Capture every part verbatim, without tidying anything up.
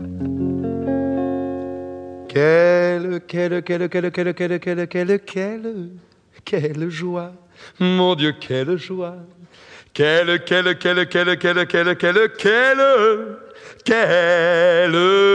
Quelle, quelle, quelle, quelle, quelle, quelle, quelle, quelle, quelle, quelle joie, mon Dieu, quelle joie. Quelle, quelle, quelle, quelle, quelle, quelle, quelle, quelle, quelle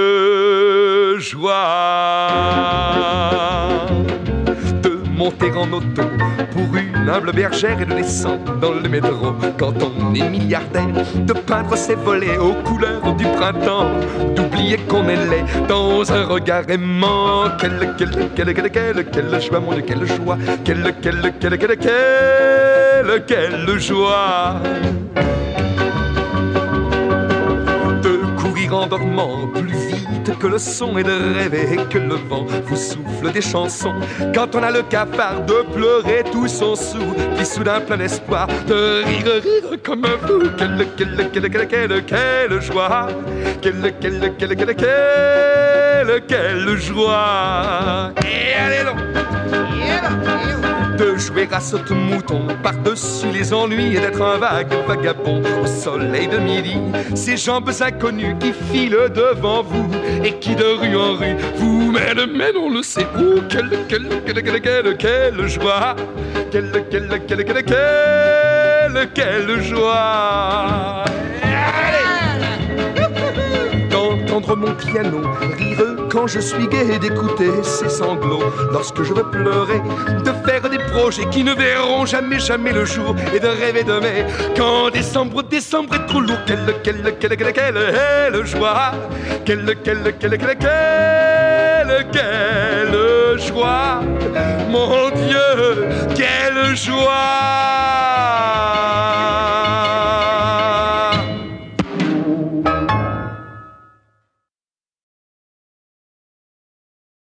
joie de monter en auto pour une humble bergère et de descendre dans le métro quand on est milliardaire, de peindre ses volets aux couleurs du printemps, d'oublier qu'on est laid dans un regard aimant. Quelle, quelle, quelle, quelle, quelle, quelle joie, mon Dieu, quelle joie. Quelle, quelle, quelle, quelle, quelle, quelle joie de courir en dormant plus vite que le son et de rêver que le vent vous souffle des chansons. Quand on a le cafard de pleurer tout son sou, puis soudain plein d'espoir de rire, rire comme un fou. Quelle, quelle, quelle, quelle, quelle, quelle joie. Quelle, quelle, quelle, quelle, quelle, quelle joie. Et allez donc de jouer à saute-mouton par-dessus les ennuis et d'être un vague vagabond au soleil de midi. Ces jambes inconnues qui filent devant vous et qui de rue en rue vous mènent, mais on le sait où. Quelle, quelle, quelle, quelle, quelle, quelle joie. Quelle, quelle, quelle, quelle, quelle, quelle joie. D'entendre mon piano rire quand je suis gai et d'écouter ses sanglots lorsque je veux pleurer, de faire des projets qui ne verront jamais, jamais le jour et de rêver de mai quand décembre, décembre est trop lourd. Quelle, quelle, quelle, quelle, quelle joie. Quelle, quelle, quelle, quelle, quelle, quelle joie. Mon Dieu, quelle joie.